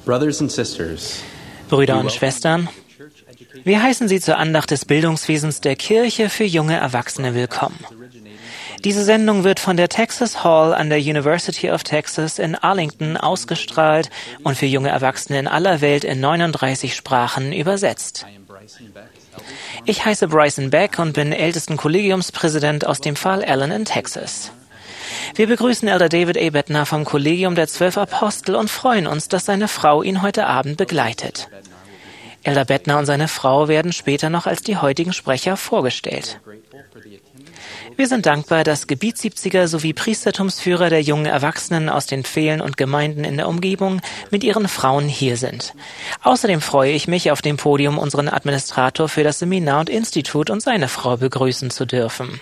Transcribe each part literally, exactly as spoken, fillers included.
Brothers and sisters, Brüder und Schwestern, wir heißen Sie zur Andacht des Bildungswesens der Kirche für junge Erwachsene willkommen. Diese Sendung wird von der Texas Hall an der University of Texas in Arlington ausgestrahlt und für junge Erwachsene in aller Welt in neununddreißig Sprachen übersetzt. Ich heiße Bryson Beck und bin ältesten Kollegiumspräsident aus dem Fall Allen in Texas. Wir begrüßen Elder David A. Bettner vom Kollegium der Zwölf Apostel und freuen uns, dass seine Frau ihn heute Abend begleitet. Elder Bettner und seine Frau werden später noch als die heutigen Sprecher vorgestellt. Wir sind dankbar, dass Gebietssiebziger sowie Priestertumsführer der jungen Erwachsenen aus den Pfählen und Gemeinden in der Umgebung mit ihren Frauen hier sind. Außerdem freue ich mich, auf dem Podium unseren Administrator für das Seminar und Institut und seine Frau begrüßen zu dürfen.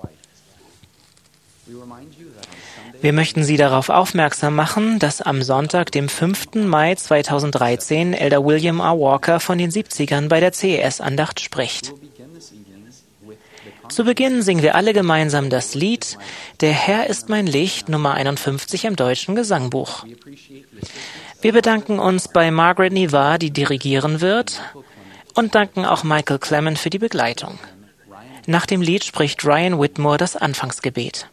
Wir möchten Sie darauf aufmerksam machen, dass am Sonntag, dem fünften Mai zweitausenddreizehn, Elder William R. Walker von den siebzigern bei der C E S-Andacht spricht. Zu Beginn singen wir alle gemeinsam das Lied »Der Herr ist mein Licht«, Nummer einundfünfzig im Deutschen Gesangbuch. Wir bedanken uns bei Margaret Nivar, die dirigieren wird, und danken auch Michael Clement für die Begleitung. Nach dem Lied spricht Ryan Whitmore das Anfangsgebet.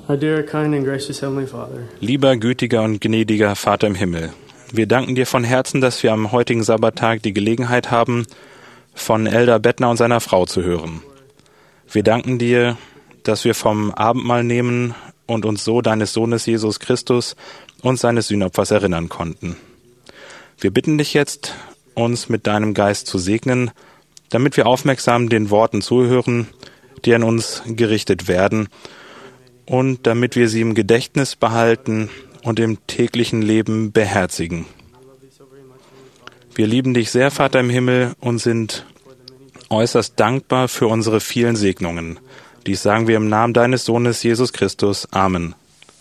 Our dear, kind and gracious Heavenly Father, Lieber, gütiger und gnädiger Vater im Himmel, wir danken dir von Herzen, dass wir am heutigen Sabbattag die Gelegenheit haben, von Elder Bettner und seiner Frau zu hören. Wir danken dir, dass wir vom Abendmahl nehmen und uns so deines Sohnes Jesus Christus und seines Sühnopfers erinnern konnten. Wir bitten dich jetzt, uns mit deinem Geist zu segnen, damit wir aufmerksam den Worten zuhören, die an uns gerichtet werden, und damit wir sie im Gedächtnis behalten und im täglichen Leben beherzigen. Wir lieben dich sehr, Vater im Himmel, und sind äußerst dankbar für unsere vielen Segnungen. Dies sagen wir im Namen deines Sohnes Jesus Christus. Amen.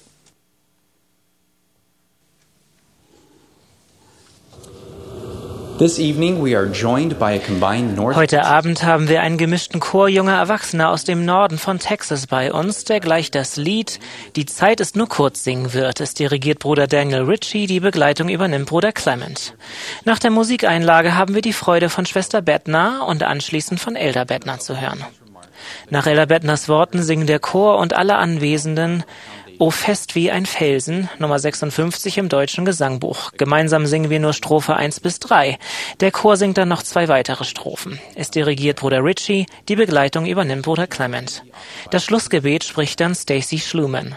Heute Abend haben wir einen gemischten Chor junger Erwachsener aus dem Norden von Texas bei uns, der gleich das Lied »Die Zeit ist nur kurz« singen wird. Es dirigiert Bruder Daniel Ritchie, die Begleitung übernimmt Bruder Clement. Nach der Musikeinlage haben wir die Freude, von Schwester Bettner und anschließend von Elder Bettner zu hören. Nach Elder Bettners Worten singen der Chor und alle Anwesenden »O fest wie ein Felsen«, Nummer sechsundfünfzig im deutschen Gesangbuch. Gemeinsam singen wir nur Strophe eins bis drei. Der Chor singt dann noch zwei weitere Strophen. Es dirigiert Bruder Ritchie, die Begleitung übernimmt Bruder Clement. Das Schlussgebet spricht dann Stacy Schlumann.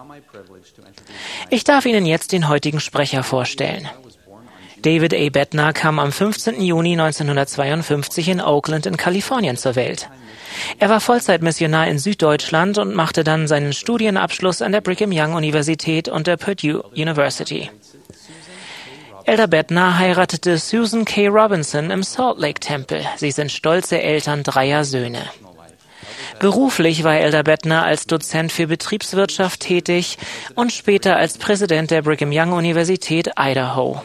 Ich darf Ihnen jetzt den heutigen Sprecher vorstellen. David A. Bettner kam am fünfzehnten Juni neunzehnhundertzweiundfünfzig in Oakland in Kalifornien zur Welt. Er war Vollzeitmissionar in Süddeutschland und machte dann seinen Studienabschluss an der Brigham Young Universität und der Purdue University. Elder Bettner heiratete Susan K. Robinson im Salt Lake Tempel. Sie sind stolze Eltern dreier Söhne. Beruflich war Elder Bettner als Dozent für Betriebswirtschaft tätig und später als Präsident der Brigham Young Universität Idaho.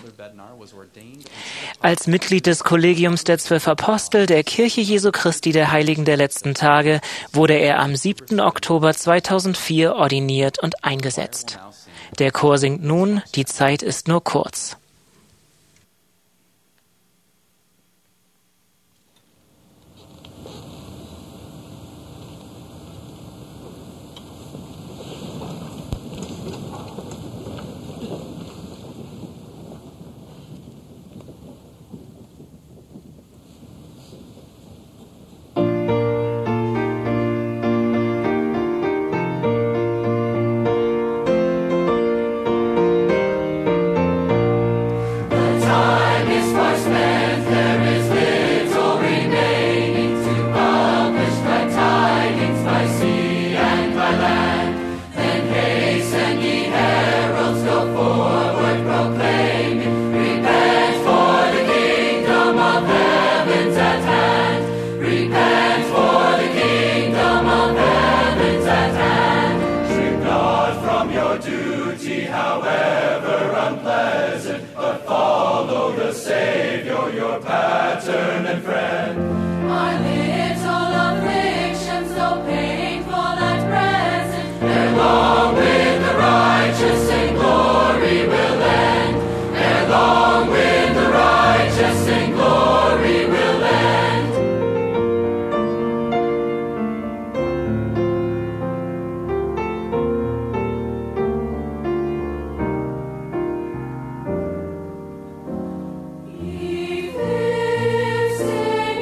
Als Mitglied des Kollegiums der Zwölf Apostel der Kirche Jesu Christi der Heiligen der letzten Tage wurde er am siebten Oktober zweitausendvier ordiniert und eingesetzt. Der Chor singt nun »Die Zeit ist nur kurz«. Stay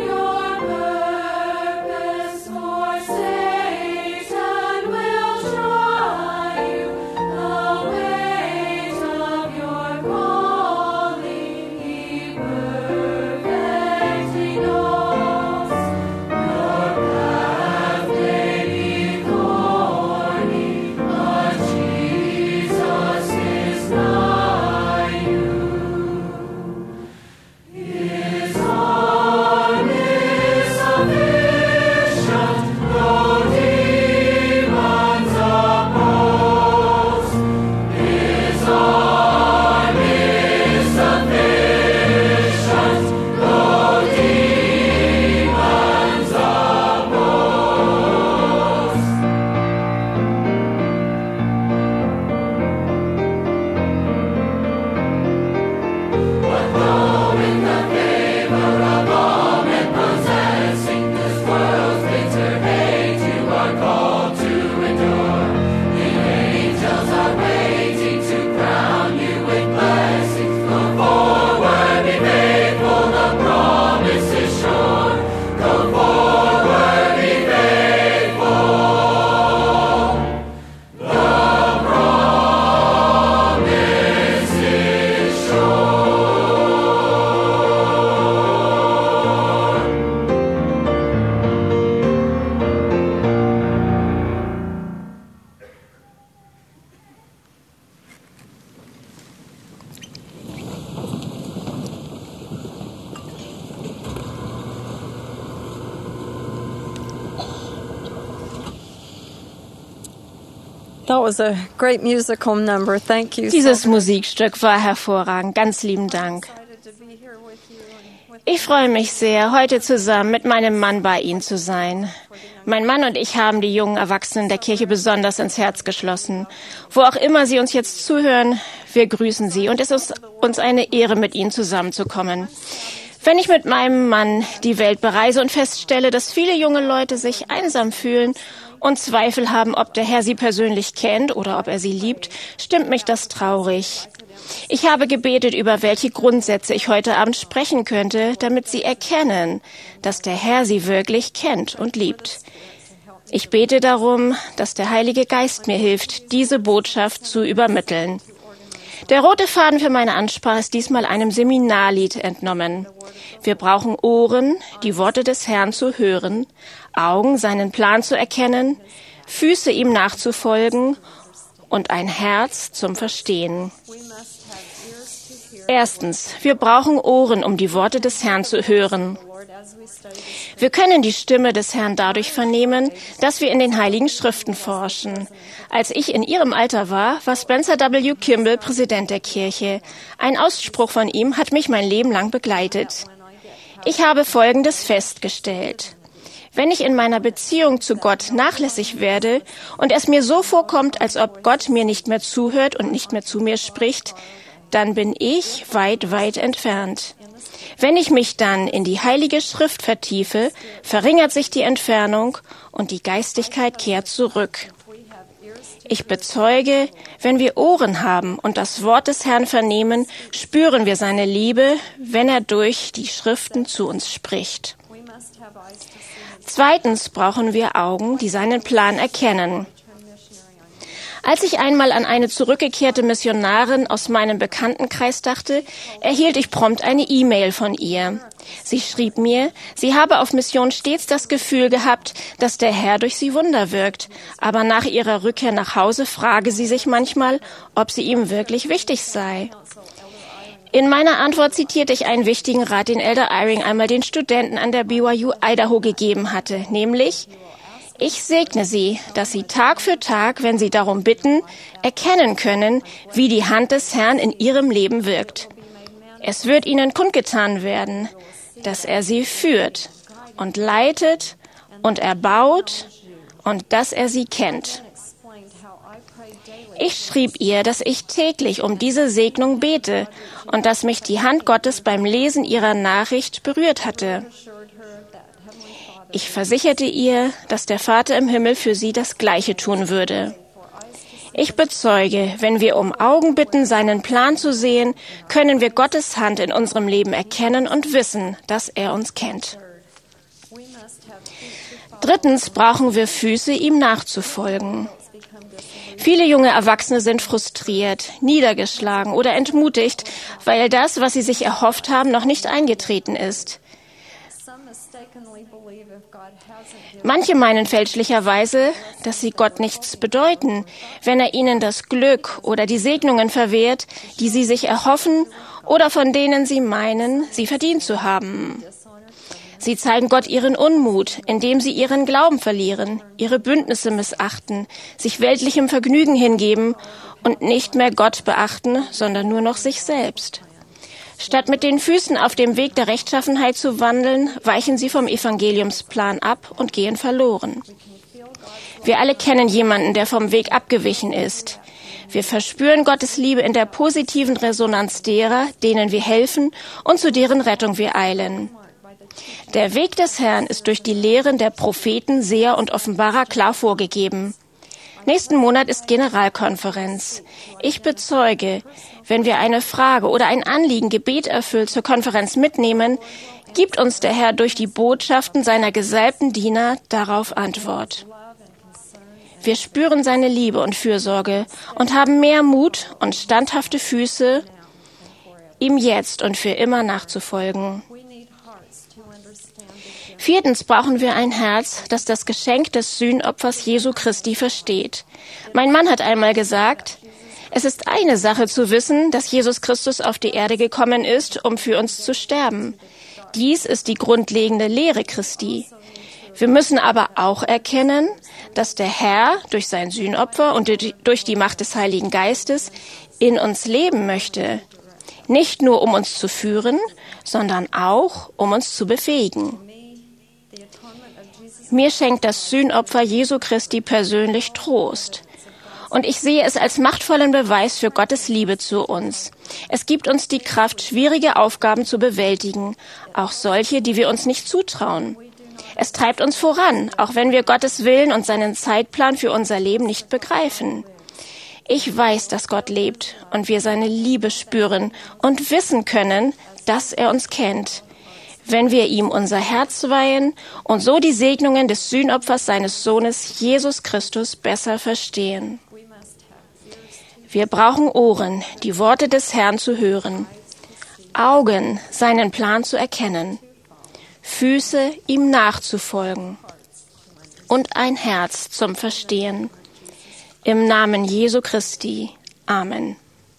That was a great musical number. Thank you. Dieses Musikstück war hervorragend. Ganz lieben Dank. Ich freue mich sehr, heute zusammen mit meinem Mann bei Ihnen zu sein. Mein Mann und ich haben die jungen Erwachsenen der Kirche besonders ins Herz geschlossen. Wo auch immer Sie uns jetzt zuhören, wir grüßen Sie und es ist uns eine Ehre, mit Ihnen zusammenzukommen. Wenn ich mit meinem Mann die Welt bereise und feststelle, dass viele junge Leute sich einsam fühlen und Zweifel haben, ob der Herr sie persönlich kennt oder ob er sie liebt, stimmt mich das traurig. Ich habe gebetet, über welche Grundsätze ich heute Abend sprechen könnte, damit Sie erkennen, dass der Herr Sie wirklich kennt und liebt. Ich bete darum, dass der Heilige Geist mir hilft, diese Botschaft zu übermitteln. Der rote Faden für meine Ansprache ist diesmal einem Seminarlied entnommen. Wir brauchen Ohren, die Worte des Herrn zu hören, Augen, seinen Plan zu erkennen, Füße ihm nachzufolgen und ein Herz zum Verstehen. Erstens, wir brauchen Ohren, um die Worte des Herrn zu hören. Wir können die Stimme des Herrn dadurch vernehmen, dass wir in den Heiligen Schriften forschen. Als ich in Ihrem Alter war, war Spencer W. Kimball Präsident der Kirche. Ein Ausspruch von ihm hat mich mein Leben lang begleitet. Ich habe Folgendes festgestellt. Wenn ich in meiner Beziehung zu Gott nachlässig werde und es mir so vorkommt, als ob Gott mir nicht mehr zuhört und nicht mehr zu mir spricht, dann bin ich weit, weit entfernt. Wenn ich mich dann in die Heilige Schrift vertiefe, verringert sich die Entfernung und die Geistigkeit kehrt zurück. Ich bezeuge, wenn wir Ohren haben und das Wort des Herrn vernehmen, spüren wir seine Liebe, wenn er durch die Schriften zu uns spricht. Zweitens brauchen wir Augen, die seinen Plan erkennen. Als ich einmal an eine zurückgekehrte Missionarin aus meinem Bekanntenkreis dachte, erhielt ich prompt eine E-Mail von ihr. Sie schrieb mir, sie habe auf Mission stets das Gefühl gehabt, dass der Herr durch sie Wunder wirkt. Aber nach ihrer Rückkehr nach Hause frage sie sich manchmal, ob sie ihm wirklich wichtig sei. In meiner Antwort zitierte ich einen wichtigen Rat, den Elder Eyring einmal den Studenten an der B Y U Idaho gegeben hatte, nämlich: Ich segne Sie, dass Sie Tag für Tag, wenn Sie darum bitten, erkennen können, wie die Hand des Herrn in Ihrem Leben wirkt. Es wird Ihnen kundgetan werden, dass er Sie führt und leitet und erbaut und dass er Sie kennt. Ich schrieb ihr, dass ich täglich um diese Segnung bete und dass mich die Hand Gottes beim Lesen ihrer Nachricht berührt hatte. Ich versicherte ihr, dass der Vater im Himmel für sie das Gleiche tun würde. Ich bezeuge, wenn wir um Augen bitten, seinen Plan zu sehen, können wir Gottes Hand in unserem Leben erkennen und wissen, dass er uns kennt. Drittens brauchen wir Füße, ihm nachzufolgen. Viele junge Erwachsene sind frustriert, niedergeschlagen oder entmutigt, weil das, was sie sich erhofft haben, noch nicht eingetreten ist. Manche meinen fälschlicherweise, dass sie Gott nichts bedeuten, wenn er ihnen das Glück oder die Segnungen verwehrt, die sie sich erhoffen oder von denen sie meinen, sie verdient zu haben. Sie zeigen Gott ihren Unmut, indem sie ihren Glauben verlieren, ihre Bündnisse missachten, sich weltlichem Vergnügen hingeben und nicht mehr Gott beachten, sondern nur noch sich selbst. Statt mit den Füßen auf dem Weg der Rechtschaffenheit zu wandeln, weichen sie vom Evangeliumsplan ab und gehen verloren. Wir alle kennen jemanden, der vom Weg abgewichen ist. Wir verspüren Gottes Liebe in der positiven Resonanz derer, denen wir helfen und zu deren Rettung wir eilen. Der Weg des Herrn ist durch die Lehren der Propheten, Seher und Offenbarer klar vorgegeben. Nächsten Monat ist Generalkonferenz. Ich bezeuge, wenn wir eine Frage oder ein Anliegen Gebet erfüllt zur Konferenz mitnehmen, gibt uns der Herr durch die Botschaften seiner gesalbten Diener darauf Antwort. Wir spüren seine Liebe und Fürsorge und haben mehr Mut und standhafte Füße, ihm jetzt und für immer nachzufolgen. Viertens brauchen wir ein Herz, das das Geschenk des Sühnopfers Jesu Christi versteht. Mein Mann hat einmal gesagt, es ist eine Sache zu wissen, dass Jesus Christus auf die Erde gekommen ist, um für uns zu sterben. Dies ist die grundlegende Lehre Christi. Wir müssen aber auch erkennen, dass der Herr durch sein Sühnopfer und durch die Macht des Heiligen Geistes in uns leben möchte. Nicht nur, um uns zu führen, sondern auch, um uns zu befähigen. Mir schenkt das Sühnopfer Jesu Christi persönlich Trost. Und ich sehe es als machtvollen Beweis für Gottes Liebe zu uns. Es gibt uns die Kraft, schwierige Aufgaben zu bewältigen, auch solche, die wir uns nicht zutrauen. Es treibt uns voran, auch wenn wir Gottes Willen und seinen Zeitplan für unser Leben nicht begreifen. Ich weiß, dass Gott lebt und wir seine Liebe spüren und wissen können, dass er uns kennt, wenn wir ihm unser Herz weihen und so die Segnungen des Sühnopfers seines Sohnes Jesus Christus besser verstehen. Wir brauchen Ohren, die Worte des Herrn zu hören, Augen, seinen Plan zu erkennen, Füße, ihm nachzufolgen und ein Herz zum Verstehen. Im Namen Jesu Christi. Amen.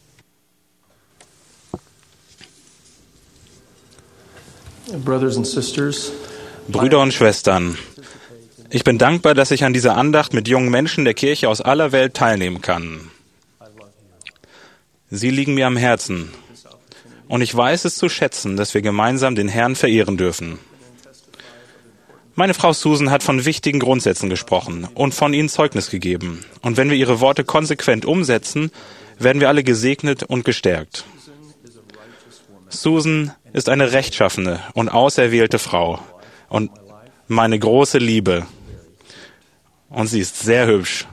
Brothers and sisters, Brüder und Schwestern, ich bin dankbar, dass ich an dieser Andacht mit jungen Menschen der Kirche aus aller Welt teilnehmen kann. Sie liegen mir am Herzen und ich weiß es zu schätzen, dass wir gemeinsam den Herrn verehren dürfen. Meine Frau Susan hat von wichtigen Grundsätzen gesprochen und von ihnen Zeugnis gegeben. Und wenn wir ihre Worte konsequent umsetzen, werden wir alle gesegnet und gestärkt. Susan ist eine rechtschaffene und auserwählte Frau und meine große Liebe. Und sie ist sehr hübsch.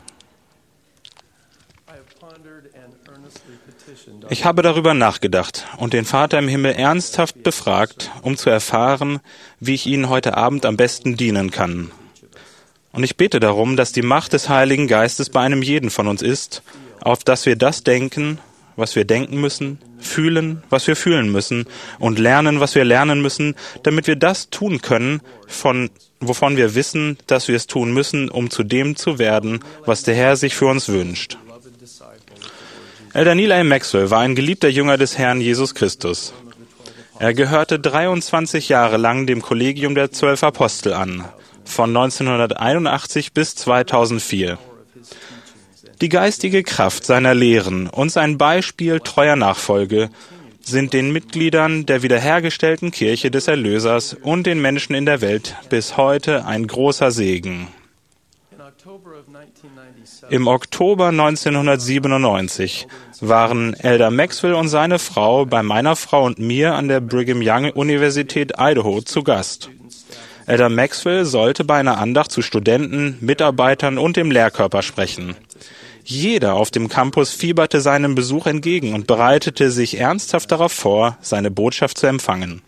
Ich habe darüber nachgedacht und den Vater im Himmel ernsthaft befragt, um zu erfahren, wie ich Ihnen heute Abend am besten dienen kann. Und ich bete darum, dass die Macht des Heiligen Geistes bei einem jeden von uns ist, auf dass wir das denken, was wir denken müssen, fühlen, was wir fühlen müssen und lernen, was wir lernen müssen, damit wir das tun können, von, wovon wir wissen, dass wir es tun müssen, um zu dem zu werden, was der Herr sich für uns wünscht. Elder Neil A. Maxwell war ein geliebter Jünger des Herrn Jesus Christus. Er gehörte dreiundzwanzig Jahre lang dem Kollegium der Zwölf Apostel an, von neunzehnhunderteinundachtzig bis zweitausendvier. Die geistige Kraft seiner Lehren und sein Beispiel treuer Nachfolge sind den Mitgliedern der wiederhergestellten Kirche des Erlösers und den Menschen in der Welt bis heute ein großer Segen. Im Oktober neunzehnhundertsiebenundneunzig waren Elder Maxwell und seine Frau bei meiner Frau und mir an der Brigham Young Universität Idaho zu Gast. Elder Maxwell sollte bei einer Andacht zu Studenten, Mitarbeitern und dem Lehrkörper sprechen. Jeder auf dem Campus fieberte seinem Besuch entgegen und bereitete sich ernsthaft darauf vor, seine Botschaft zu empfangen.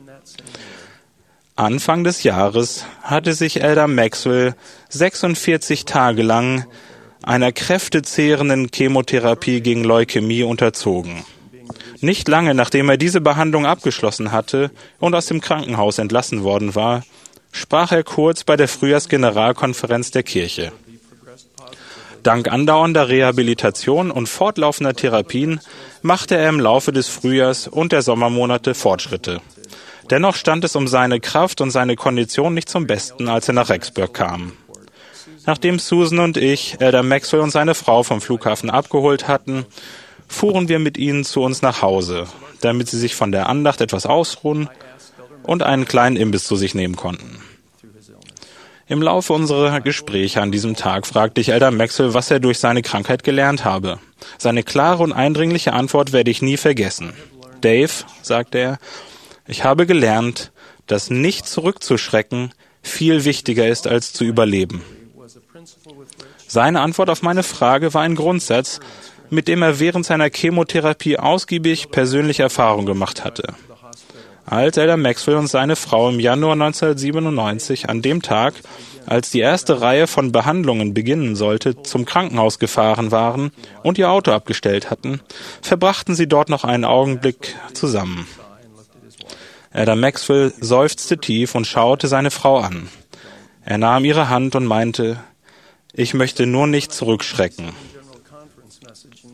Anfang des Jahres hatte sich Elder Maxwell sechsundvierzig Tage lang einer kräftezehrenden Chemotherapie gegen Leukämie unterzogen. Nicht lange nachdem er diese Behandlung abgeschlossen hatte und aus dem Krankenhaus entlassen worden war, sprach er kurz bei der Frühjahrsgeneralkonferenz der Kirche. Dank andauernder Rehabilitation und fortlaufender Therapien machte er im Laufe des Frühjahrs und der Sommermonate Fortschritte. Dennoch stand es um seine Kraft und seine Kondition nicht zum Besten, als er nach Rexburg kam. Nachdem Susan und ich Elder Maxwell und seine Frau vom Flughafen abgeholt hatten, fuhren wir mit ihnen zu uns nach Hause, damit sie sich von der Andacht etwas ausruhen und einen kleinen Imbiss zu sich nehmen konnten. Im Laufe unserer Gespräche an diesem Tag fragte ich Elder Maxwell, was er durch seine Krankheit gelernt habe. Seine klare und eindringliche Antwort werde ich nie vergessen. Dave, sagte er, ich habe gelernt, dass nicht zurückzuschrecken viel wichtiger ist, als zu überleben. Seine Antwort auf meine Frage war ein Grundsatz, mit dem er während seiner Chemotherapie ausgiebig persönliche Erfahrung gemacht hatte. Als Elder Maxwell und seine Frau im Januar neunzehnhundertsiebenundneunzig an dem Tag, als die erste Reihe von Behandlungen beginnen sollte, zum Krankenhaus gefahren waren und ihr Auto abgestellt hatten, verbrachten sie dort noch einen Augenblick zusammen. Elder Maxwell seufzte tief und schaute seine Frau an. Er nahm ihre Hand und meinte, ich möchte nur nicht zurückschrecken.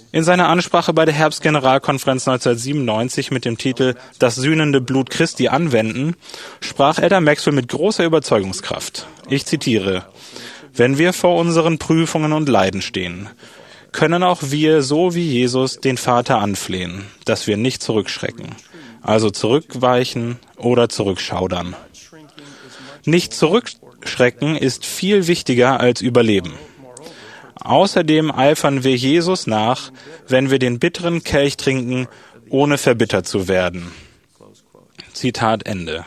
In seiner Ansprache bei der Herbstgeneralkonferenz neunzehnhundertsiebenundneunzig mit dem Titel »Das sühnende Blut Christi anwenden« sprach Elder Maxwell mit großer Überzeugungskraft. Ich zitiere: »Wenn wir vor unseren Prüfungen und Leiden stehen, können auch wir, so wie Jesus, den Vater anflehen, dass wir nicht zurückschrecken, also zurückweichen oder zurückschaudern. Nicht zurückschrecken ist viel wichtiger als Überleben. Außerdem eifern wir Jesus nach, wenn wir den bitteren Kelch trinken, ohne verbittert zu werden.« Zitat Ende.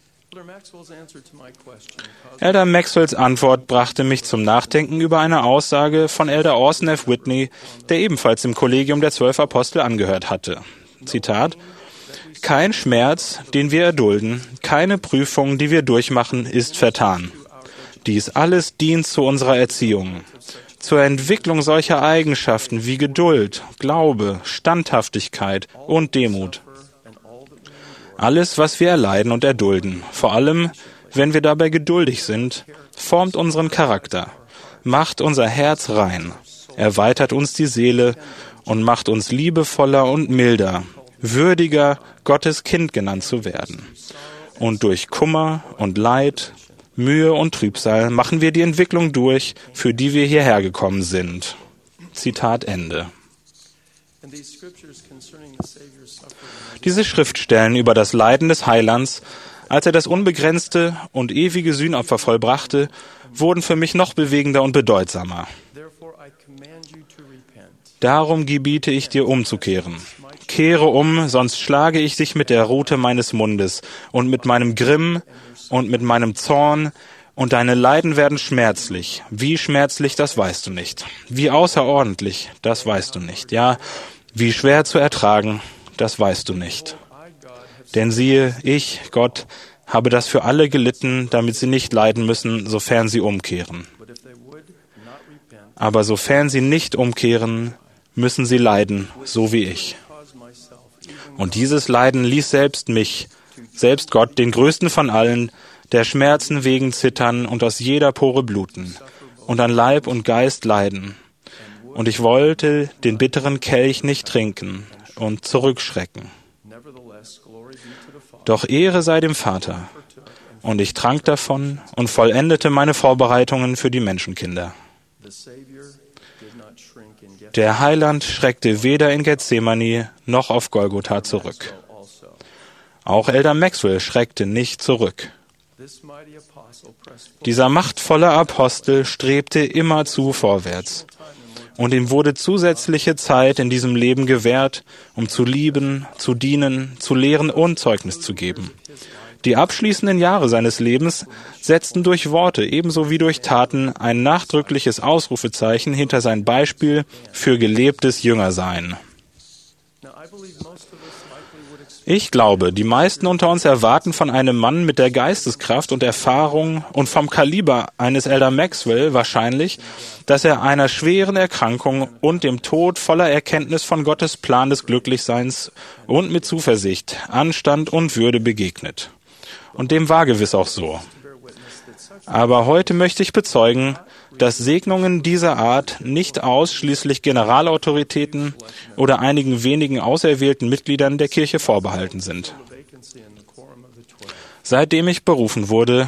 Elder Maxwells Antwort brachte mich zum Nachdenken über eine Aussage von Elder Orson F. Whitney, der ebenfalls dem Kollegium der Zwölf Apostel angehört hatte. Zitat: »Kein Schmerz, den wir erdulden, keine Prüfung, die wir durchmachen, ist vertan. Dies alles dient zu unserer Erziehung, zur Entwicklung solcher Eigenschaften wie Geduld, Glaube, Standhaftigkeit und Demut. Alles, was wir erleiden und erdulden, vor allem, wenn wir dabei geduldig sind, formt unseren Charakter, macht unser Herz rein, erweitert uns die Seele und macht uns liebevoller und milder, würdiger, Gottes Kind genannt zu werden. Und durch Kummer und Leid, Mühe und Trübsal machen wir die Entwicklung durch, für die wir hierher gekommen sind.« Zitat Ende. Diese Schriftstellen über das Leiden des Heilands, als er das unbegrenzte und ewige Sühnopfer vollbrachte, wurden für mich noch bewegender und bedeutsamer. Darum gebiete ich dir umzukehren. Kehre um, sonst schlage ich dich mit der Rute meines Mundes und mit meinem Grimm und mit meinem Zorn, und deine Leiden werden schmerzlich. Wie schmerzlich, das weißt du nicht. Wie außerordentlich, das weißt du nicht. Ja, wie schwer zu ertragen, das weißt du nicht. Denn siehe, ich, Gott, habe das für alle gelitten, damit sie nicht leiden müssen, sofern sie umkehren. Aber sofern sie nicht umkehren, müssen sie leiden, so wie ich. Und dieses Leiden ließ selbst mich, selbst Gott, den größten von allen, der Schmerzen wegen zittern und aus jeder Pore bluten und an Leib und Geist leiden. Und ich wollte den bitteren Kelch nicht trinken und zurückschrecken. Doch Ehre sei dem Vater, und ich trank davon und vollendete meine Vorbereitungen für die Menschenkinder. Der Heiland schreckte weder in Gethsemane noch auf Golgotha zurück. Auch Elder Maxwell schreckte nicht zurück. Dieser machtvolle Apostel strebte immerzu vorwärts. Und ihm wurde zusätzliche Zeit in diesem Leben gewährt, um zu lieben, zu dienen, zu lehren und Zeugnis zu geben. Die abschließenden Jahre seines Lebens setzten durch Worte ebenso wie durch Taten ein nachdrückliches Ausrufezeichen hinter sein Beispiel für gelebtes Jüngersein. Ich glaube, die meisten unter uns erwarten von einem Mann mit der Geisteskraft und Erfahrung und vom Kaliber eines Elder Maxwell wahrscheinlich, dass er einer schweren Erkrankung und dem Tod voller Erkenntnis von Gottes Plan des Glücklichseins und mit Zuversicht, Anstand und Würde begegnet. Und dem war gewiss auch so. Aber heute möchte ich bezeugen, dass Segnungen dieser Art nicht ausschließlich Generalautoritäten oder einigen wenigen auserwählten Mitgliedern der Kirche vorbehalten sind. Seitdem ich berufen wurde,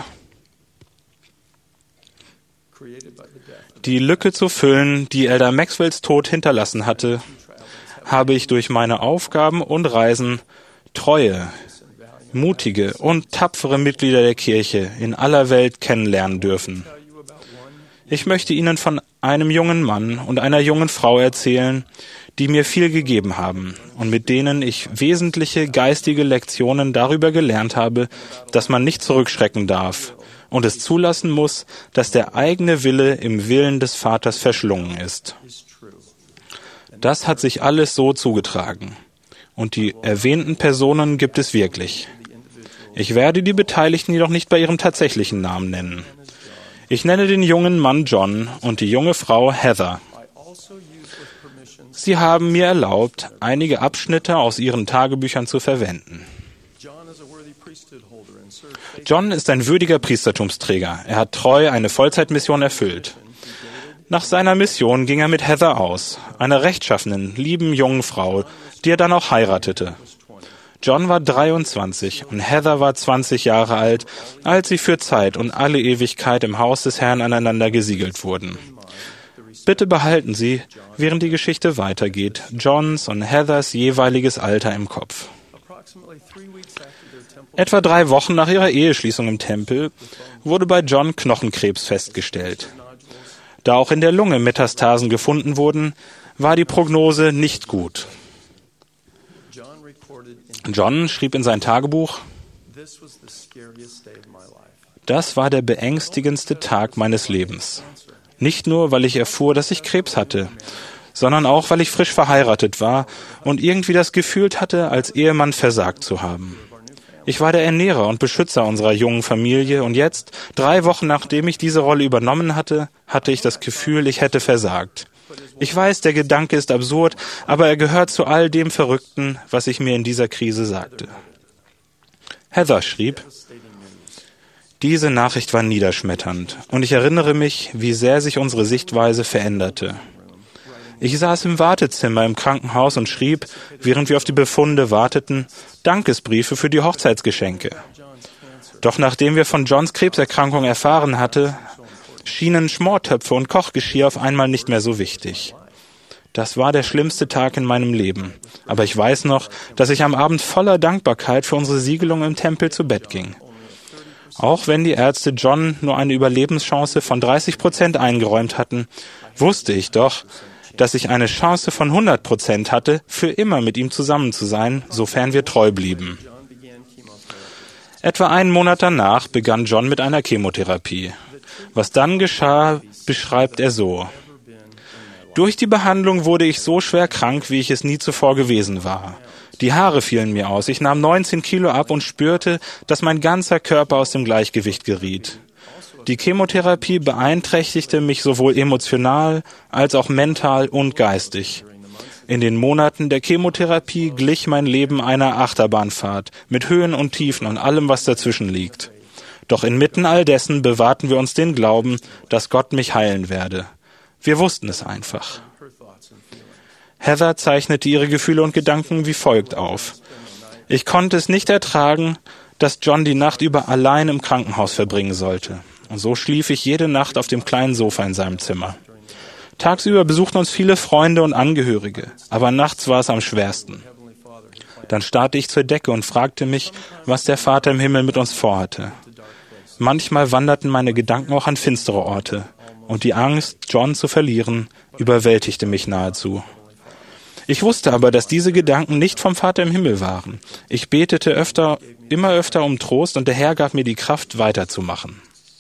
die Lücke zu füllen, die Elder Maxwells Tod hinterlassen hatte, habe ich durch meine Aufgaben und Reisen treue, mutige und tapfere Mitglieder der Kirche in aller Welt kennenlernen dürfen. Ich möchte Ihnen von einem jungen Mann und einer jungen Frau erzählen, die mir viel gegeben haben und mit denen ich wesentliche geistige Lektionen darüber gelernt habe, dass man nicht zurückschrecken darf und es zulassen muss, dass der eigene Wille im Willen des Vaters verschlungen ist. Das hat sich alles so zugetragen. Und die erwähnten Personen gibt es wirklich. Ich werde die Beteiligten jedoch nicht bei ihrem tatsächlichen Namen nennen. Ich nenne den jungen Mann John und die junge Frau Heather. Sie haben mir erlaubt, einige Abschnitte aus ihren Tagebüchern zu verwenden. John ist ein würdiger Priestertumsträger. Er hat treu eine Vollzeitmission erfüllt. Nach seiner Mission ging er mit Heather aus, einer rechtschaffenen, lieben jungen Frau, die er dann auch heiratete. John war dreiundzwanzig und Heather war zwanzig Jahre alt, als sie für Zeit und alle Ewigkeit im Haus des Herrn aneinander gesiegelt wurden. Bitte behalten Sie, während die Geschichte weitergeht, Johns und Heathers jeweiliges Alter im Kopf. Etwa drei Wochen nach ihrer Eheschließung im Tempel wurde bei John Knochenkrebs festgestellt. Da auch in der Lunge Metastasen gefunden wurden, war die Prognose nicht gut. John schrieb in sein Tagebuch: Das war der beängstigendste Tag meines Lebens. Nicht nur, weil ich erfuhr, dass ich Krebs hatte, sondern auch, weil ich frisch verheiratet war und irgendwie das Gefühl hatte, als Ehemann versagt zu haben. Ich war der Ernährer und Beschützer unserer jungen Familie und jetzt, drei Wochen nachdem ich diese Rolle übernommen hatte, hatte ich das Gefühl, ich hätte versagt. Ich weiß, der Gedanke ist absurd, aber er gehört zu all dem Verrückten, was ich mir in dieser Krise sagte. Heather schrieb: Diese Nachricht war niederschmetternd und ich erinnere mich, wie sehr sich unsere Sichtweise veränderte. Ich saß im Wartezimmer im Krankenhaus und schrieb, während wir auf die Befunde warteten, Dankesbriefe für die Hochzeitsgeschenke. Doch nachdem wir von Johns Krebserkrankung erfahren hatten, schienen Schmortöpfe und Kochgeschirr auf einmal nicht mehr so wichtig. Das war der schlimmste Tag in meinem Leben. Aber ich weiß noch, dass ich am Abend voller Dankbarkeit für unsere Siegelung im Tempel zu Bett ging. Auch wenn die Ärzte John nur eine Überlebenschance von dreißig Prozent eingeräumt hatten, wusste ich doch, dass ich eine Chance von hundert Prozent hatte, für immer mit ihm zusammen zu sein, sofern wir treu blieben. Etwa einen Monat danach begann John mit einer Chemotherapie. Was dann geschah, beschreibt er so: Durch die Behandlung wurde ich so schwer krank, wie ich es nie zuvor gewesen war. Die Haare fielen mir aus, ich nahm neunzehn Kilo ab und spürte, dass mein ganzer Körper aus dem Gleichgewicht geriet. Die Chemotherapie beeinträchtigte mich sowohl emotional als auch mental und geistig. In den Monaten der Chemotherapie glich mein Leben einer Achterbahnfahrt mit Höhen und Tiefen und allem, was dazwischen liegt. Doch inmitten all dessen bewahrten wir uns den Glauben, dass Gott mich heilen werde. Wir wussten es einfach. Heather zeichnete ihre Gefühle und Gedanken wie folgt auf: Ich konnte es nicht ertragen, dass John die Nacht über allein im Krankenhaus verbringen sollte. Und so schlief ich jede Nacht auf dem kleinen Sofa in seinem Zimmer. Tagsüber besuchten uns viele Freunde und Angehörige, aber nachts war es am schwersten. Dann starrte ich zur Decke und fragte mich, was der Vater im Himmel mit uns vorhatte. Manchmal wanderten meine Gedanken auch an finstere Orte, und die Angst, John zu verlieren, überwältigte mich nahezu. Ich wusste aber, dass diese Gedanken nicht vom Vater im Himmel waren. Ich betete öfter, immer öfter um Trost, und der Herr gab mir die Kraft, weiterzumachen.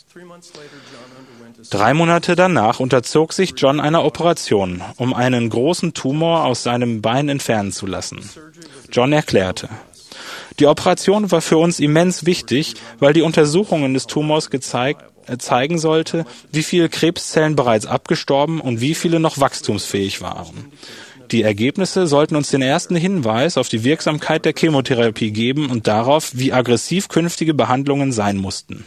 Drei Monate danach unterzog sich John einer Operation, um einen großen Tumor aus seinem Bein entfernen zu lassen. John erklärte: Die Operation war für uns immens wichtig, weil die Untersuchungen des Tumors gezeigt, äh, zeigen sollte, wie viele Krebszellen bereits abgestorben und wie viele noch wachstumsfähig waren. Die Ergebnisse sollten uns den ersten Hinweis auf die Wirksamkeit der Chemotherapie geben und darauf, wie aggressiv künftige Behandlungen sein mussten.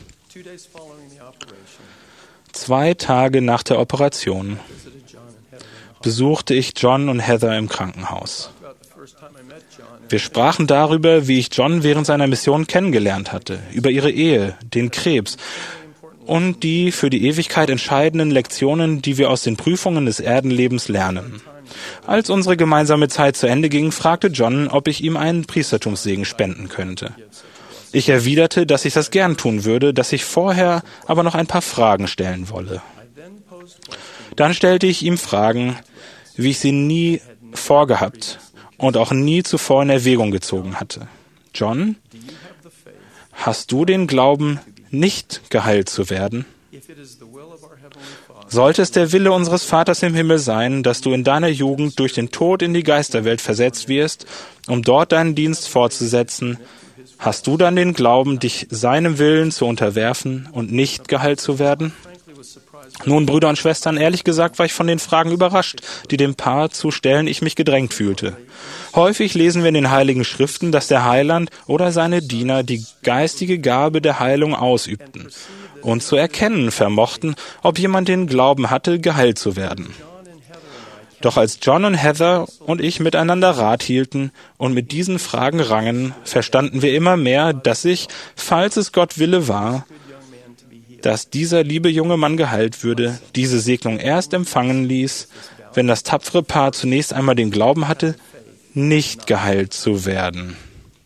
Zwei Tage nach der Operation besuchte ich John und Heather im Krankenhaus. Wir sprachen darüber, wie ich John während seiner Mission kennengelernt hatte, über ihre Ehe, den Krebs und die für die Ewigkeit entscheidenden Lektionen, die wir aus den Prüfungen des Erdenlebens lernen. Als unsere gemeinsame Zeit zu Ende ging, fragte John, ob ich ihm einen Priestertumssegen spenden könnte. Ich erwiderte, dass ich das gern tun würde, dass ich vorher aber noch ein paar Fragen stellen wolle. Dann stellte ich ihm Fragen, wie ich sie nie vorgehabt und auch nie zuvor in Erwägung gezogen hatte. John, hast du den Glauben, nicht geheilt zu werden? Sollte es der Wille unseres Vaters im Himmel sein, dass du in deiner Jugend durch den Tod in die Geisterwelt versetzt wirst, um dort deinen Dienst fortzusetzen, hast du dann den Glauben, dich seinem Willen zu unterwerfen und nicht geheilt zu werden? Nun, Brüder und Schwestern, ehrlich gesagt war ich von den Fragen überrascht, die dem Paar zu stellen ich mich gedrängt fühlte. Häufig lesen wir in den Heiligen Schriften, dass der Heiland oder seine Diener die geistige Gabe der Heilung ausübten. und zu erkennen vermochten, ob jemand den Glauben hatte, geheilt zu werden. Doch als John und Heather und ich miteinander Rat hielten und mit diesen Fragen rangen, verstanden wir immer mehr, dass sich, falls es Gott Wille war, dass dieser liebe junge Mann geheilt würde, diese Segnung erst empfangen ließ, wenn das tapfere Paar zunächst einmal den Glauben hatte, nicht geheilt zu werden.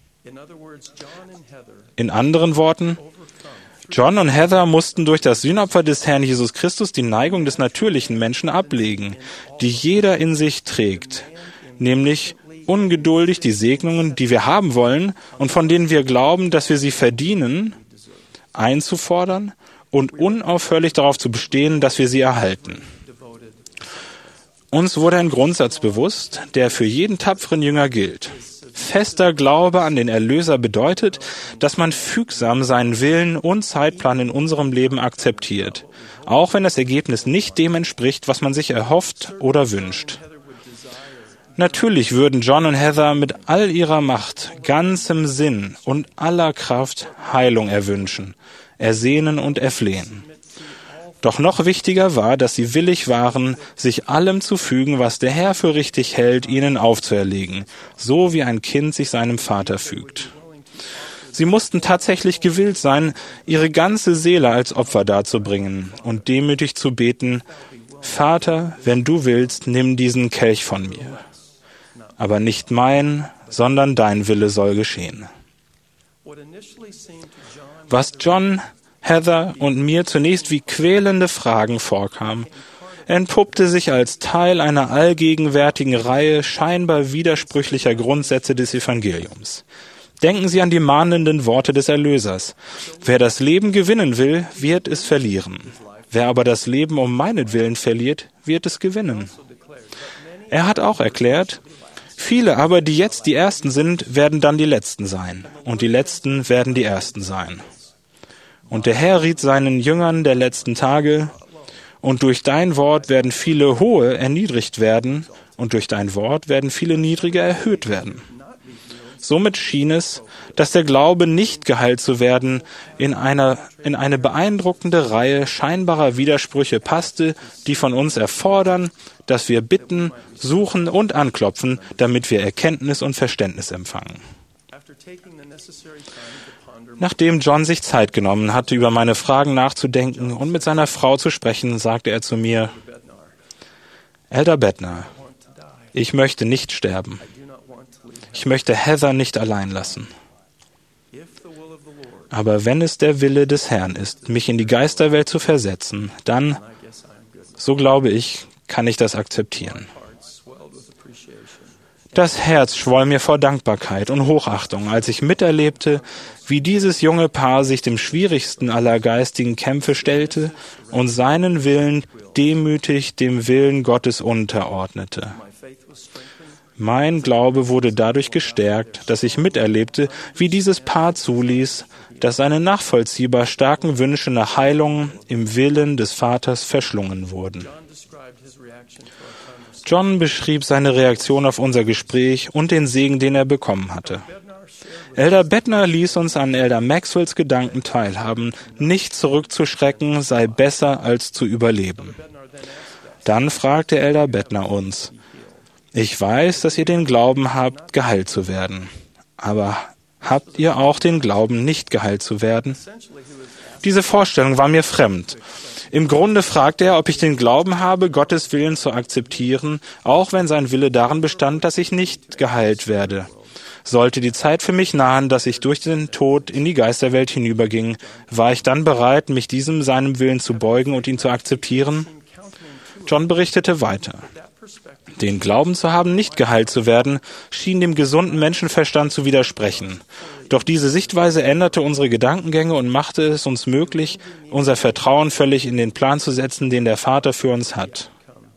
In anderen Worten, John und Heather mussten durch das Sühnopfer des Herrn Jesus Christus die Neigung des natürlichen Menschen ablegen, die jeder in sich trägt, nämlich ungeduldig die Segnungen, die wir haben wollen und von denen wir glauben, dass wir sie verdienen, einzufordern und unaufhörlich darauf zu bestehen, dass wir sie erhalten. Uns wurde ein Grundsatz bewusst, der für jeden tapferen Jünger gilt. Fester Glaube an den Erlöser bedeutet, dass man fügsam seinen Willen und Zeitplan in unserem Leben akzeptiert, auch wenn das Ergebnis nicht dem entspricht, was man sich erhofft oder wünscht. Natürlich würden John und Heather mit all ihrer Macht, ganzem Sinn und aller Kraft Heilung erwünschen, ersehnen und erflehen. Doch noch wichtiger war, dass sie willig waren, sich allem zu fügen, was der Herr für richtig hält, ihnen aufzuerlegen, so wie ein Kind sich seinem Vater fügt. Sie mussten tatsächlich gewillt sein, ihre ganze Seele als Opfer darzubringen und demütig zu beten: Vater, wenn du willst, nimm diesen Kelch von mir. Aber nicht mein, sondern dein Wille soll geschehen. Was John, Heather und mir zunächst wie quälende Fragen vorkam, entpuppte sich als Teil einer allgegenwärtigen Reihe scheinbar widersprüchlicher Grundsätze des Evangeliums. Denken Sie an die mahnenden Worte des Erlösers: Wer das Leben gewinnen will, wird es verlieren. Wer aber das Leben um meinetwillen verliert, wird es gewinnen. Er hat auch erklärt: Viele aber, die jetzt die Ersten sind, werden dann die Letzten sein, und die Letzten werden die Ersten sein. Und der Herr riet seinen Jüngern der letzten Tage: Und durch dein Wort werden viele Hohe erniedrigt werden, und durch dein Wort werden viele Niedrige erhöht werden. Somit schien es, dass der Glaube, nicht geheilt zu werden, in einer, in eine beeindruckende Reihe scheinbarer Widersprüche passte, die von uns erfordern, dass wir bitten, suchen und anklopfen, damit wir Erkenntnis und Verständnis empfangen. Nachdem John sich Zeit genommen hatte, über meine Fragen nachzudenken und mit seiner Frau zu sprechen, sagte er zu mir: Elder Bednar, ich möchte nicht sterben. Ich möchte Heather nicht allein lassen. Aber wenn es der Wille des Herrn ist, mich in die Geisterwelt zu versetzen, dann, so glaube ich, kann ich das akzeptieren. Das Herz schwoll mir vor Dankbarkeit und Hochachtung, als ich miterlebte, wie dieses junge Paar sich dem schwierigsten aller geistigen Kämpfe stellte und seinen Willen demütig dem Willen Gottes unterordnete. Mein Glaube wurde dadurch gestärkt, dass ich miterlebte, wie dieses Paar zuließ, dass seine nachvollziehbar starken Wünsche nach Heilung im Willen des Vaters verschlungen wurden. John beschrieb seine Reaktion auf unser Gespräch und den Segen, den er bekommen hatte. Elder Bednar ließ uns an Elder Maxwells Gedanken teilhaben: Nicht zurückzuschrecken sei besser als zu überleben. Dann fragte Elder Bednar uns: Ich weiß, dass ihr den Glauben habt, geheilt zu werden. Aber habt ihr auch den Glauben, nicht geheilt zu werden? Diese Vorstellung war mir fremd. Im Grunde fragte er, ob ich den Glauben habe, Gottes Willen zu akzeptieren, auch wenn sein Wille darin bestand, dass ich nicht geheilt werde. Sollte die Zeit für mich nahen, dass ich durch den Tod in die Geisterwelt hinüberging, war ich dann bereit, mich diesem seinem Willen zu beugen und ihn zu akzeptieren? John berichtete weiter. Den Glauben zu haben, nicht geheilt zu werden, schien dem gesunden Menschenverstand zu widersprechen. Doch diese Sichtweise änderte unsere Gedankengänge und machte es uns möglich, unser Vertrauen völlig in den Plan zu setzen, den der Vater für uns hat.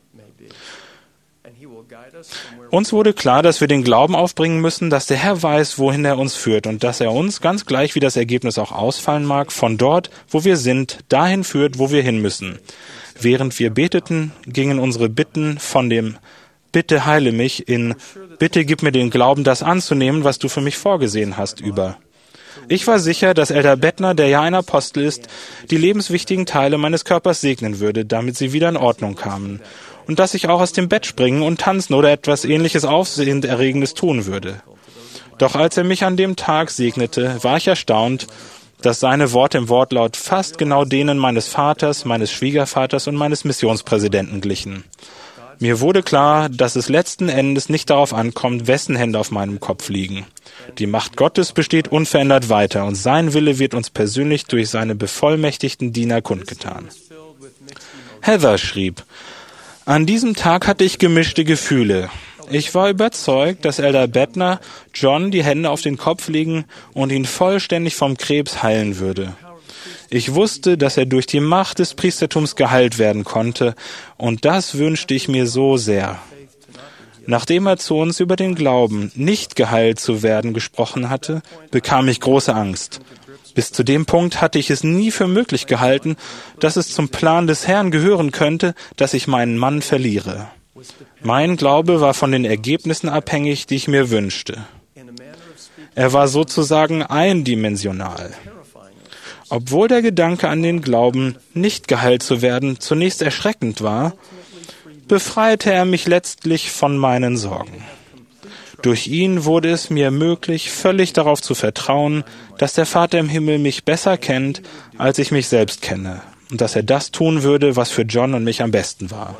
Uns wurde klar, dass wir den Glauben aufbringen müssen, dass der Herr weiß, wohin er uns führt und dass er uns, ganz gleich wie das Ergebnis auch ausfallen mag, von dort, wo wir sind, dahin führt, wo wir hin müssen. Während wir beteten, gingen unsere Bitten von dem Bitte heile mich in Bitte gib mir den Glauben, das anzunehmen, was du für mich vorgesehen hast, über. Ich war sicher, dass Elder Bettner, der ja ein Apostel ist, die lebenswichtigen Teile meines Körpers segnen würde, damit sie wieder in Ordnung kamen. Und dass ich auch aus dem Bett springen und tanzen oder etwas ähnliches Aufsehenerregendes tun würde. Doch als er mich an dem Tag segnete, war ich erstaunt, dass seine Worte im Wortlaut fast genau denen meines Vaters, meines Schwiegervaters und meines Missionspräsidenten glichen. Mir wurde klar, dass es letzten Endes nicht darauf ankommt, wessen Hände auf meinem Kopf liegen. Die Macht Gottes besteht unverändert weiter und sein Wille wird uns persönlich durch seine bevollmächtigten Diener kundgetan. Heather schrieb: An diesem Tag hatte ich gemischte Gefühle. Ich war überzeugt, dass Elder Bettner John die Hände auf den Kopf legen und ihn vollständig vom Krebs heilen würde. Ich wusste, dass er durch die Macht des Priestertums geheilt werden konnte, und das wünschte ich mir so sehr. Nachdem er zu uns über den Glauben, nicht geheilt zu werden, gesprochen hatte, bekam ich große Angst. Bis zu dem Punkt hatte ich es nie für möglich gehalten, dass es zum Plan des Herrn gehören könnte, dass ich meinen Mann verliere. Mein Glaube war von den Ergebnissen abhängig, die ich mir wünschte. Er war sozusagen eindimensional. Obwohl der Gedanke an den Glauben, nicht geheilt zu werden, zunächst erschreckend war, befreite er mich letztlich von meinen Sorgen. Durch ihn wurde es mir möglich, völlig darauf zu vertrauen, dass der Vater im Himmel mich besser kennt, als ich mich selbst kenne, und dass er das tun würde, was für John und mich am besten war.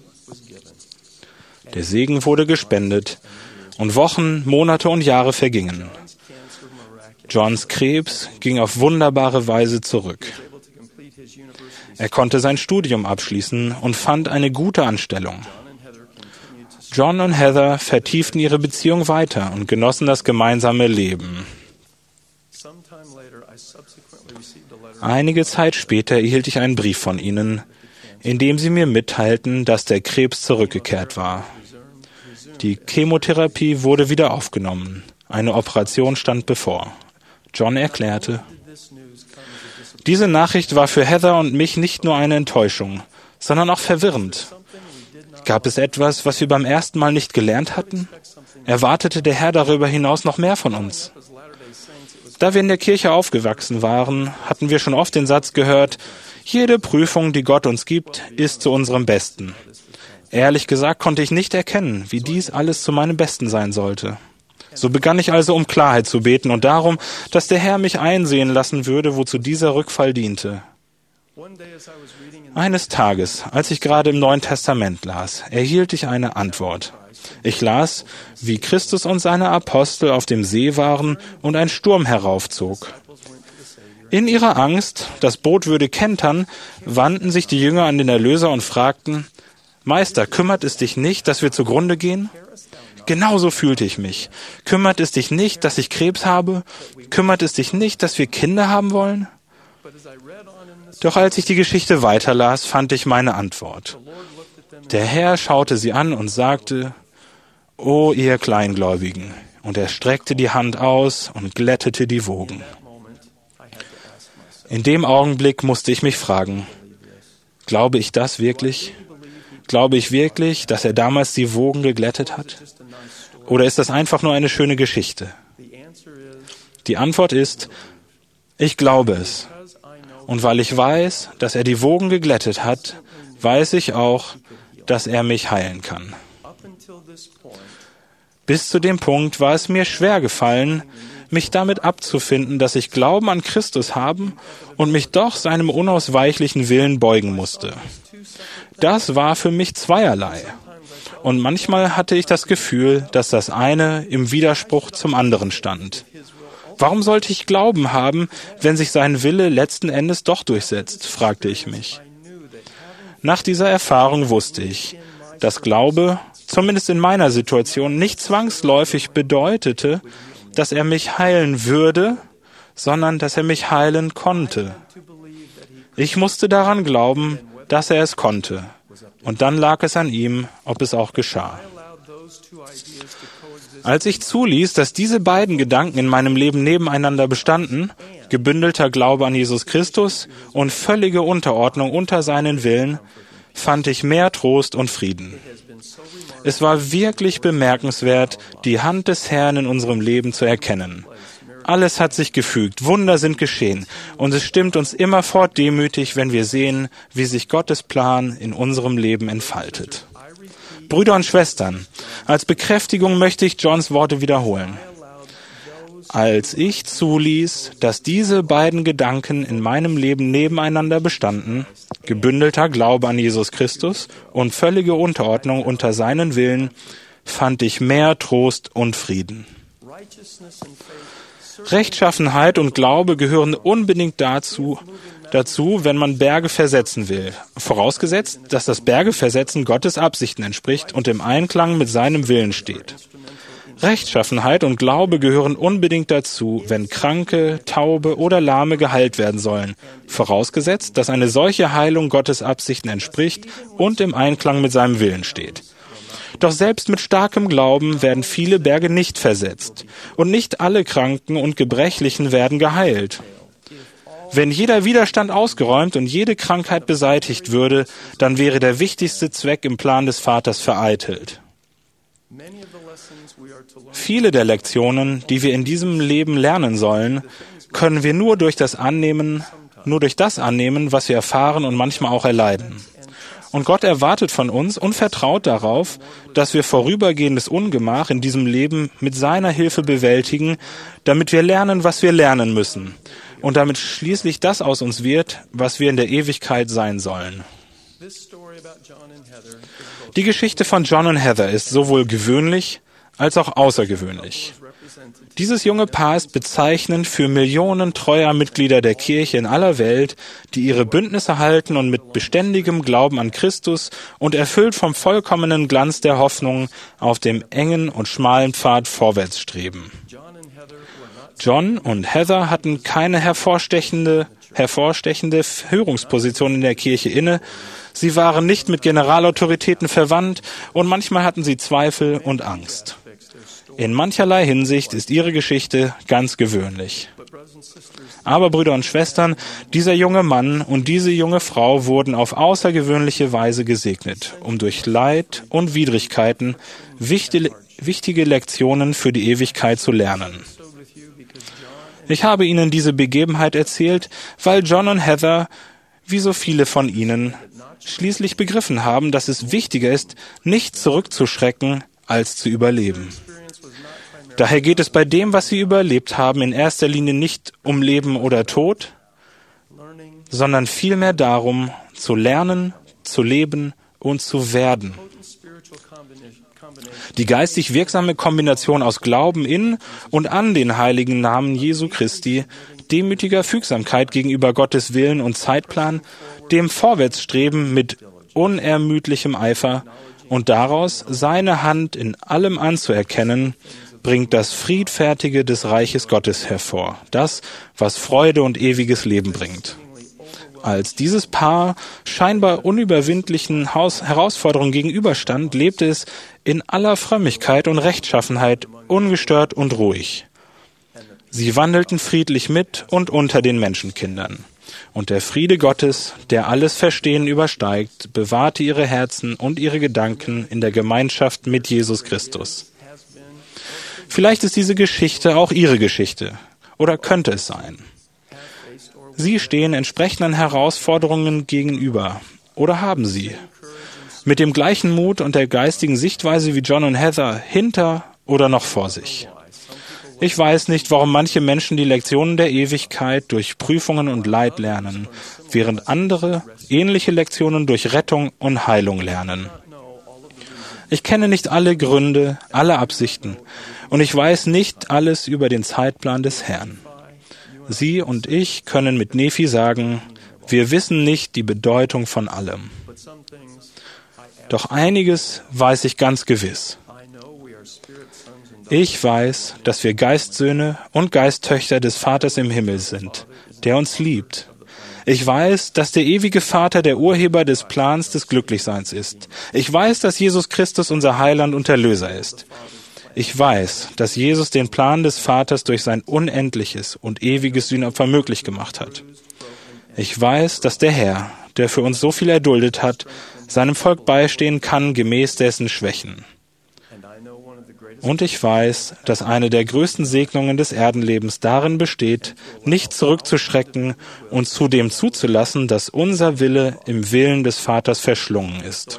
Der Segen wurde gespendet, und Wochen, Monate und Jahre vergingen. Johns Krebs ging auf wunderbare Weise zurück. Er konnte sein Studium abschließen und fand eine gute Anstellung. John und Heather vertieften ihre Beziehung weiter und genossen das gemeinsame Leben. Einige Zeit später erhielt ich einen Brief von ihnen, in dem sie mir mitteilten, dass der Krebs zurückgekehrt war. Die Chemotherapie wurde wieder aufgenommen. Eine Operation stand bevor. John erklärte: Diese Nachricht war für Heather und mich nicht nur eine Enttäuschung, sondern auch verwirrend. Gab es etwas, was wir beim ersten Mal nicht gelernt hatten? Erwartete der Herr darüber hinaus noch mehr von uns? Da wir in der Kirche aufgewachsen waren, hatten wir schon oft den Satz gehört: Jede Prüfung, die Gott uns gibt, ist zu unserem Besten. Ehrlich gesagt konnte ich nicht erkennen, wie dies alles zu meinem Besten sein sollte. So begann ich also um Klarheit zu beten und darum, dass der Herr mich einsehen lassen würde, wozu dieser Rückfall diente. Eines Tages, als ich gerade im Neuen Testament las, erhielt ich eine Antwort. Ich las, wie Christus und seine Apostel auf dem See waren und ein Sturm heraufzog. In ihrer Angst, das Boot würde kentern, wandten sich die Jünger an den Erlöser und fragten: Meister, kümmert es dich nicht, dass wir zugrunde gehen? Genauso fühlte ich mich. Kümmert es dich nicht, dass ich Krebs habe? Kümmert es dich nicht, dass wir Kinder haben wollen? Doch als ich die Geschichte weiterlas, fand ich meine Antwort. Der Herr schaute sie an und sagte: O ihr Kleingläubigen! Und er streckte die Hand aus und glättete die Wogen. In dem Augenblick musste ich mich fragen: Glaube ich das wirklich? Glaube ich wirklich, dass er damals die Wogen geglättet hat? Oder ist das einfach nur eine schöne Geschichte? Die Antwort ist: Ich glaube es. Und weil ich weiß, dass er die Wogen geglättet hat, weiß ich auch, dass er mich heilen kann. Bis zu dem Punkt war es mir schwer gefallen, mich damit abzufinden, dass ich Glauben an Christus haben und mich doch seinem unausweichlichen Willen beugen musste. Das war für mich zweierlei. Und manchmal hatte ich das Gefühl, dass das eine im Widerspruch zum anderen stand. Warum sollte ich Glauben haben, wenn sich sein Wille letzten Endes doch durchsetzt, fragte ich mich. Nach dieser Erfahrung wusste ich, dass Glaube, zumindest in meiner Situation, nicht zwangsläufig bedeutete, dass er mich heilen würde, sondern dass er mich heilen konnte. Ich musste daran glauben, dass er es konnte. Und dann lag es an ihm, ob es auch geschah. Als ich zuließ, dass diese beiden Gedanken in meinem Leben nebeneinander bestanden, gebündelter Glaube an Jesus Christus und völlige Unterordnung unter seinen Willen, fand ich mehr Trost und Frieden. Es war wirklich bemerkenswert, die Hand des Herrn in unserem Leben zu erkennen. Alles hat sich gefügt, Wunder sind geschehen und es stimmt uns immerfort demütig, wenn wir sehen, wie sich Gottes Plan in unserem Leben entfaltet. Brüder und Schwestern, als Bekräftigung möchte ich Johns Worte wiederholen. Als ich zuließ, dass diese beiden Gedanken in meinem Leben nebeneinander bestanden, gebündelter Glaube an Jesus Christus und völlige Unterordnung unter seinen Willen, fand ich mehr Trost und Frieden. Rechtschaffenheit und Glaube gehören unbedingt dazu, dazu, wenn man Berge versetzen will, vorausgesetzt, dass das Bergeversetzen Gottes Absichten entspricht und im Einklang mit seinem Willen steht. Rechtschaffenheit und Glaube gehören unbedingt dazu, wenn Kranke, Taube oder Lahme geheilt werden sollen, vorausgesetzt, dass eine solche Heilung Gottes Absichten entspricht und im Einklang mit seinem Willen steht. Doch selbst mit starkem Glauben werden viele Berge nicht versetzt und nicht alle Kranken und Gebrechlichen werden geheilt. Wenn jeder Widerstand ausgeräumt und jede Krankheit beseitigt würde, dann wäre der wichtigste Zweck im Plan des Vaters vereitelt. Viele der Lektionen, die wir in diesem Leben lernen sollen, können wir nur durch das Annehmen, nur durch das annehmen, was wir erfahren und manchmal auch erleiden. Und Gott erwartet von uns und vertraut darauf, dass wir vorübergehendes Ungemach in diesem Leben mit seiner Hilfe bewältigen, damit wir lernen, was wir lernen müssen und damit schließlich das aus uns wird, was wir in der Ewigkeit sein sollen. Die Geschichte von John und Heather ist sowohl gewöhnlich als auch außergewöhnlich. Dieses junge Paar ist bezeichnend für Millionen treuer Mitglieder der Kirche in aller Welt, die ihre Bündnisse halten und mit beständigem Glauben an Christus und erfüllt vom vollkommenen Glanz der Hoffnung auf dem engen und schmalen Pfad vorwärts streben. John und Heather hatten keine hervorstechende, hervorstechende Führungsposition in der Kirche inne. Sie waren nicht mit Generalautoritäten verwandt und manchmal hatten sie Zweifel und Angst. In mancherlei Hinsicht ist ihre Geschichte ganz gewöhnlich. Aber Brüder und Schwestern, dieser junge Mann und diese junge Frau wurden auf außergewöhnliche Weise gesegnet, um durch Leid und Widrigkeiten wichtige, wichtige Lektionen für die Ewigkeit zu lernen. Ich habe Ihnen diese Begebenheit erzählt, weil John und Heather, wie so viele von Ihnen, schließlich begriffen haben, dass es wichtiger ist, nicht zurückzuschrecken, als zu überleben. Daher geht es bei dem, was sie überlebt haben, in erster Linie nicht um Leben oder Tod, sondern vielmehr darum, zu lernen, zu leben und zu werden. Die geistig wirksame Kombination aus Glauben in und an den heiligen Namen Jesu Christi, demütiger Fügsamkeit gegenüber Gottes Willen und Zeitplan, dem Vorwärtsstreben mit unermüdlichem Eifer und daraus seine Hand in allem anzuerkennen, bringt das Friedfertige des Reiches Gottes hervor, das, was Freude und ewiges Leben bringt. Als dieses Paar scheinbar unüberwindlichen Haus- Herausforderungen gegenüberstand, lebte es in aller Frömmigkeit und Rechtschaffenheit, ungestört und ruhig. Sie wandelten friedlich mit und unter den Menschenkindern. Und der Friede Gottes, der alles Verstehen übersteigt, bewahrte ihre Herzen und ihre Gedanken in der Gemeinschaft mit Jesus Christus. Vielleicht ist diese Geschichte auch Ihre Geschichte, oder könnte es sein. Sie stehen entsprechenden Herausforderungen gegenüber, oder haben sie. Mit dem gleichen Mut und der geistigen Sichtweise wie John und Heather hinter oder noch vor sich. Ich weiß nicht, warum manche Menschen die Lektionen der Ewigkeit durch Prüfungen und Leid lernen, während andere ähnliche Lektionen durch Rettung und Heilung lernen. Ich kenne nicht alle Gründe, alle Absichten, und ich weiß nicht alles über den Zeitplan des Herrn. Sie und ich können mit Nephi sagen, wir wissen nicht die Bedeutung von allem. Doch einiges weiß ich ganz gewiss. Ich weiß, dass wir Geistsöhne und Geisttöchter des Vaters im Himmel sind, der uns liebt. Ich weiß, dass der ewige Vater der Urheber des Plans des Glücklichseins ist. Ich weiß, dass Jesus Christus unser Heiland und Erlöser ist. Ich weiß, dass Jesus den Plan des Vaters durch sein unendliches und ewiges Sühnopfer möglich gemacht hat. Ich weiß, dass der Herr, der für uns so viel erduldet hat, seinem Volk beistehen kann gemäß dessen Schwächen. Und ich weiß, dass eine der größten Segnungen des Erdenlebens darin besteht, nicht zurückzuschrecken und zudem zuzulassen, dass unser Wille im Willen des Vaters verschlungen ist.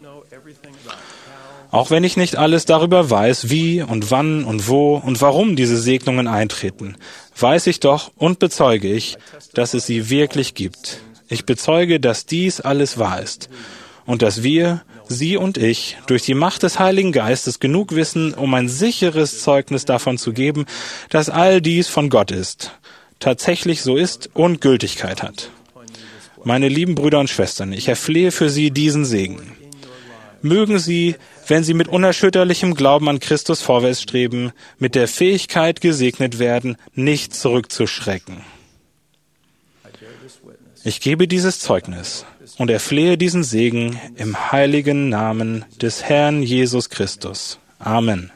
Auch wenn ich nicht alles darüber weiß, wie und wann und wo und warum diese Segnungen eintreten, weiß ich doch und bezeuge ich, dass es sie wirklich gibt. Ich bezeuge, dass dies alles wahr ist und dass wir, Sie und ich, durch die Macht des Heiligen Geistes genug wissen, um ein sicheres Zeugnis davon zu geben, dass all dies von Gott ist, tatsächlich so ist und Gültigkeit hat. Meine lieben Brüder und Schwestern, ich erflehe für Sie diesen Segen. Mögen Sie, wenn Sie mit unerschütterlichem Glauben an Christus vorwärts streben, mit der Fähigkeit gesegnet werden, nicht zurückzuschrecken. Ich gebe dieses Zeugnis und erflehe diesen Segen im heiligen Namen des Herrn Jesus Christus. Amen.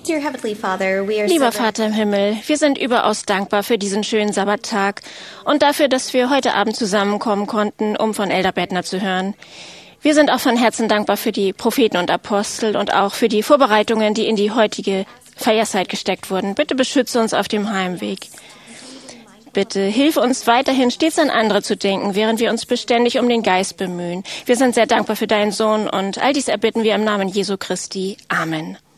Lieber Vater im Himmel, wir sind überaus dankbar für diesen schönen Sabbattag und dafür, dass wir heute Abend zusammenkommen konnten, um von Elder Bettner zu hören. Wir sind auch von Herzen dankbar für die Propheten und Apostel und auch für die Vorbereitungen, die in die heutige Feierzeit gesteckt wurden. Bitte beschütze uns auf dem Heimweg. Bitte hilf uns weiterhin, stets an andere zu denken, während wir uns beständig um den Geist bemühen. Wir sind sehr dankbar für deinen Sohn und all dies erbitten wir im Namen Jesu Christi. Amen.